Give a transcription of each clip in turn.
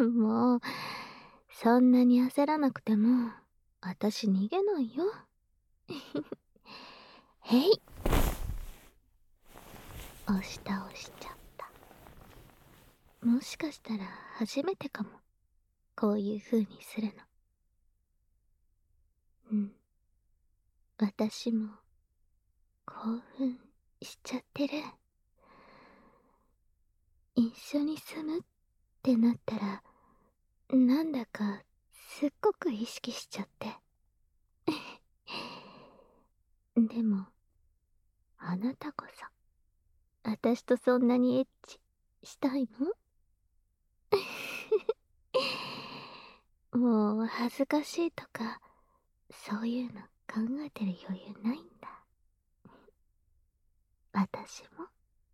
もう、そんなに焦らなくても、私逃げないよ。へい。押し倒しちゃった。もしかしたら初めてかも。こういう風にするの。うん。私も、興奮しちゃってる。一緒に住むってなったら、なんだかすっごく意識しちゃって。でも、あなたこそ、私とそんなにエッチしたいの？もう恥ずかしいとか、そういうの考えてる余裕ないんだ。私も。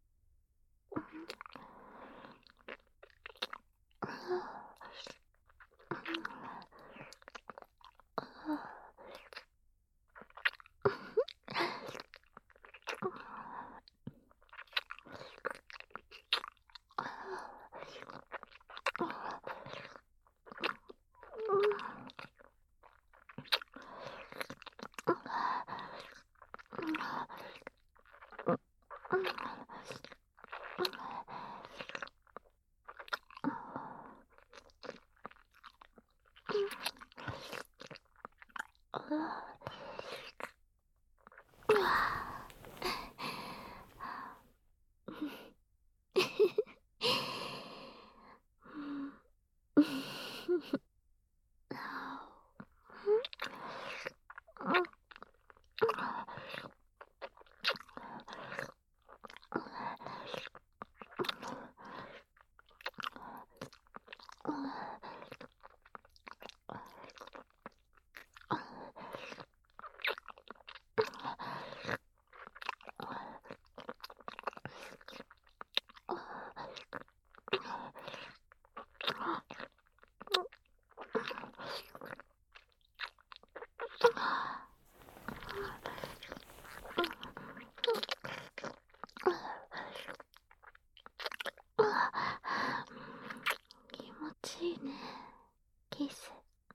気持ちいいね、キス。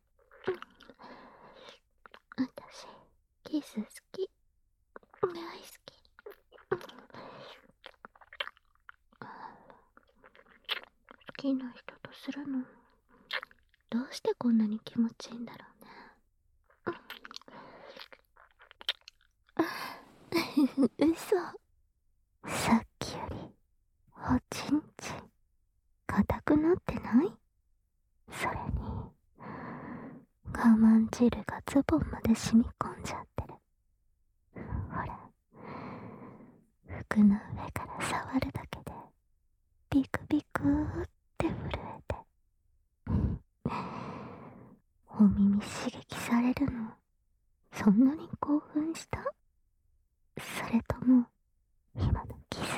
私、キス好き。大好き。好きな人とするの、どうしてこんなに気持ちいいんだろうね。嘘。さっきより、おちんちん、硬くなってない？それに、我慢汁がズボンまで染み込んじゃってる。ほら、服の上から触るだけで、ビクビクって震えて。お耳刺激されるの、そんなに興奮した？それとも、今のキス。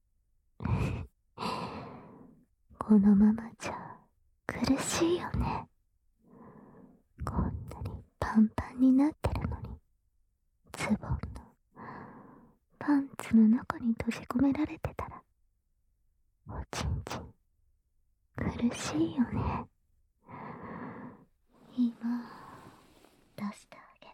このままじゃ苦しいよね。こんなにパンパンになってるのに、ズボンのパンツの中に閉じ込められてたら、おちんちん苦しいよね。今、出してあげる。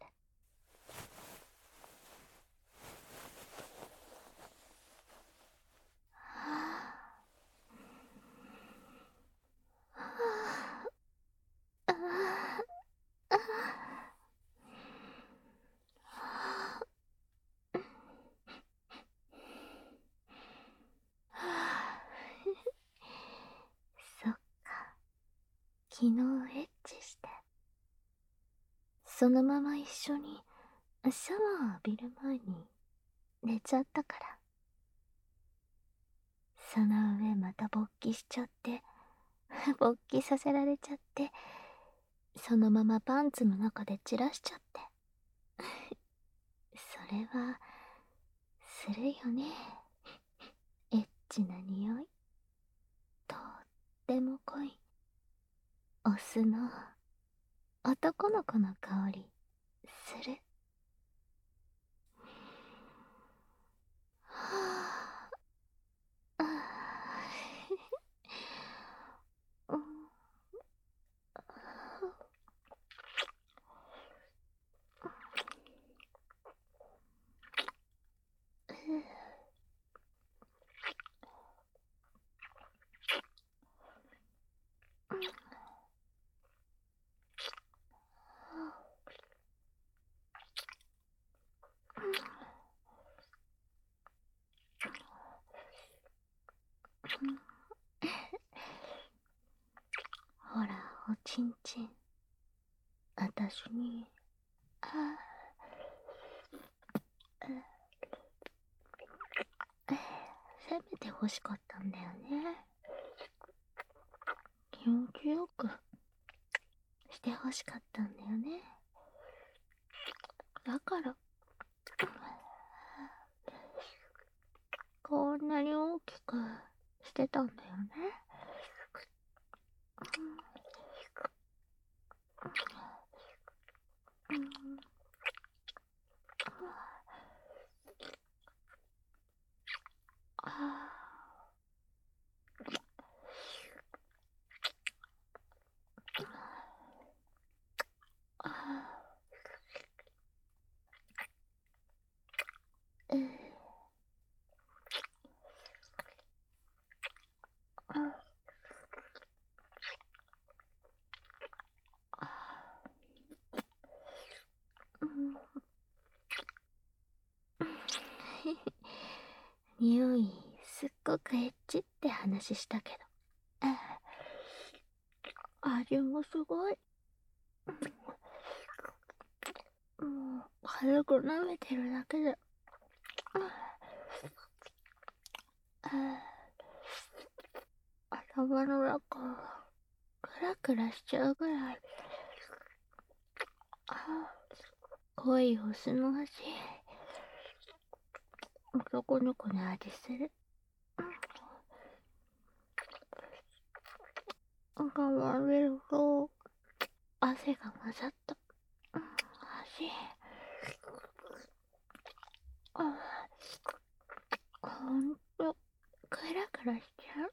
そっか、昨日エッチして、そのまま一緒にシャワー浴びる前に寝ちゃったから。その上また勃起しちゃって、勃起させられちゃって、そのままパンツの中で散らしちゃって。それは、するよね。エッチな匂い。とっても濃い。オスの、男の子の香り、する。はぁ、あーうん、 ほら、おちんちん。あたしに、せめて欲しかったんだよね。気持ちよくして欲しかったんだよね。だから、こんなに大きくしてたんだよね。匂いすっごくエッチって話したけど、味もすごい。もう軽く舐めてるだけで、頭の中クラクラしちゃうぐらい濃いお酢の味、男の子の味する。我慢れると汗が混ざった味。ほんとクラクラしちゃう。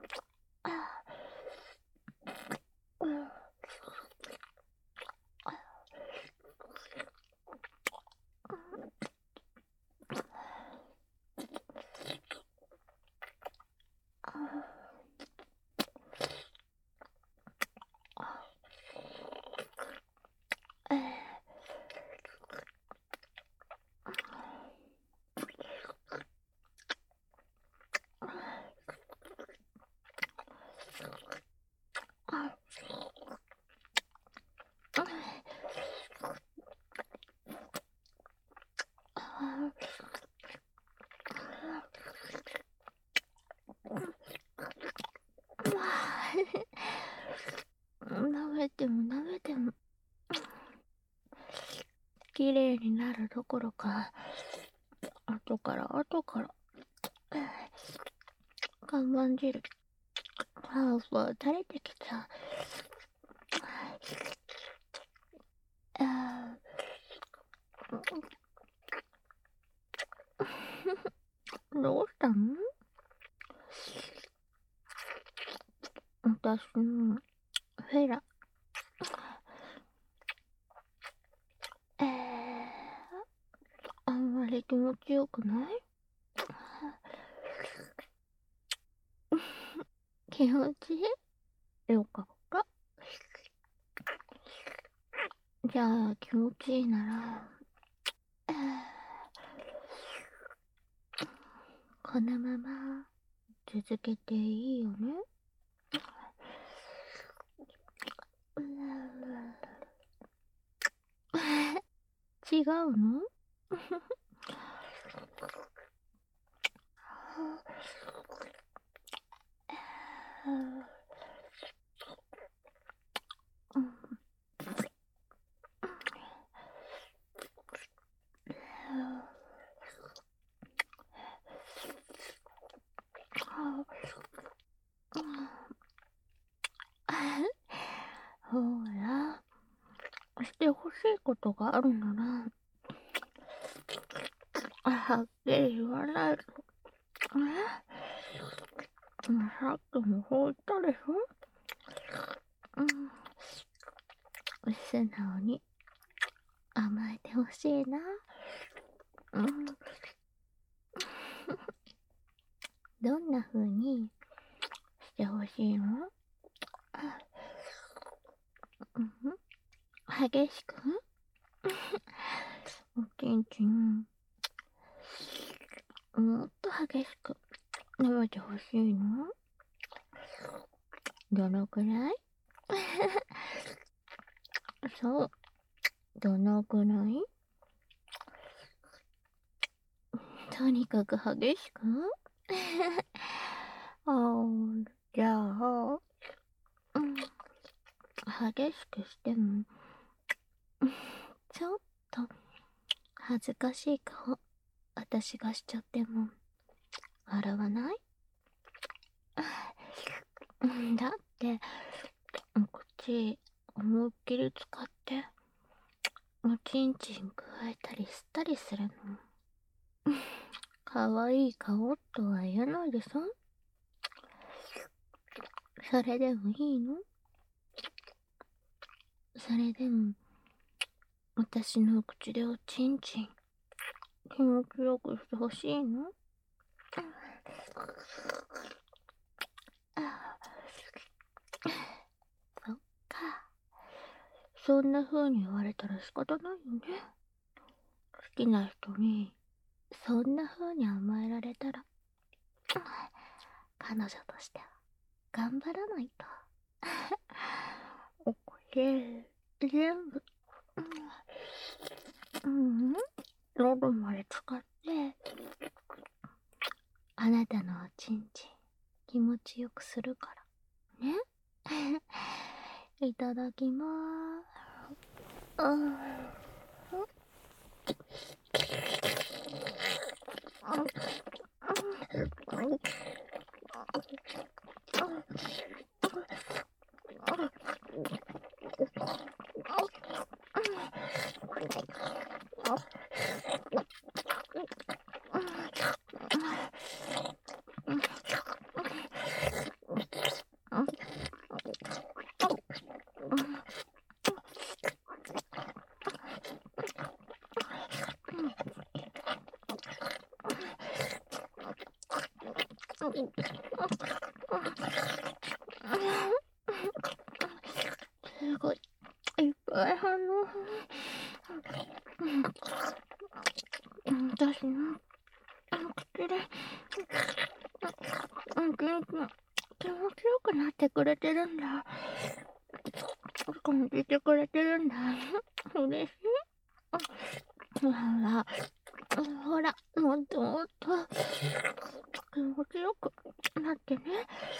舐めても舐めても綺麗になるどころか、後から我慢汁ハーフは垂れてきた。どうしたの？私のフェラ。あんまり気持ちよくない？気持ちいい？よかった。じゃあ気持ちいいなら、このまま続けていいよね？違うの？ほら、してほしいことがあるなら、はっきり言わないと。さっきもそう言ったでしょ？素直に甘えてほしいな。どんな風にしてほしいの？激しく？おちんちんもっと激しく舐めてほしいの？どのくらい？そう、どのくらい？とにかく激しくじゃあ、激しくしても、ちょっと恥ずかしい顔、私がしちゃっても、笑わない？だって、口、思いっきり使って、おちんちん加えたり吸ったりするの。かわいい顔とは言えないでしょ？それでもいいの？それでも、私の口でおちんちん、気持ちよくしてほしいの？そっか。そんな風に言われたら仕方ないよね。好きな人に、そんな風に甘えられたら、彼女としては頑張らないと。おこれ、全部、喉まで使って、あなたのおちんちん、気持ちよくするから。ねいただきまーすごい、いっぱい反応。私の口で、気持ちよくなってくれてるんだ。感じてくれてるんだ。嬉しい。ほら、もっともっと気持ちよくなってね。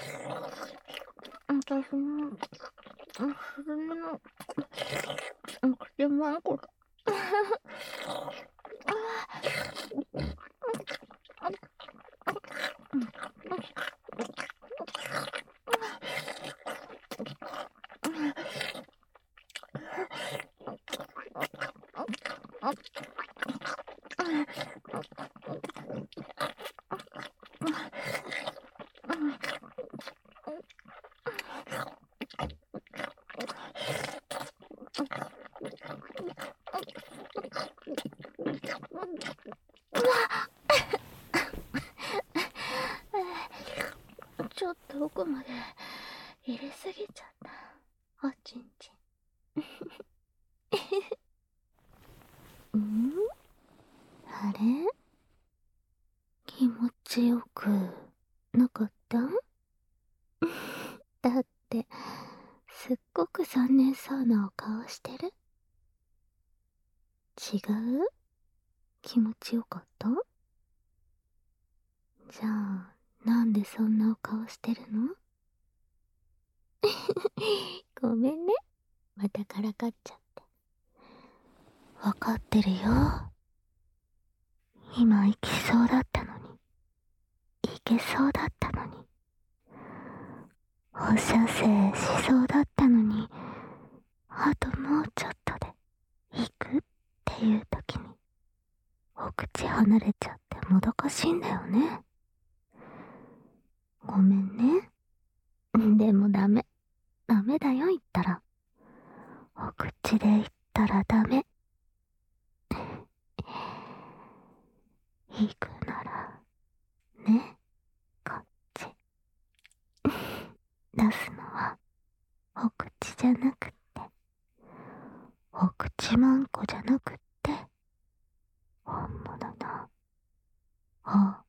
私のスズメの口まんこだ。ちょっと奥まで入れすぎちゃった。おちんちん。あれ？気持ちよくなかった？だって、すっごく残念そうなお顔してる？違う？気持ちよかった？じゃあ、なんでそんなお顔してるの？ごめんね。またからかっちゃって。わかってるよ。今行きそうだったのに。行けそうだったのに。放射線しそうだったのに。あともうちょっとで行くっていう時に、お口離れちゃってもどかしいんだよね。ごめんね。でもダメ。ダメだよ言ったら。お口で言ったらダメ。行くなら、ね、こっち。出すのは、お口じゃなくって、お口まんこじゃなくって、本物の、お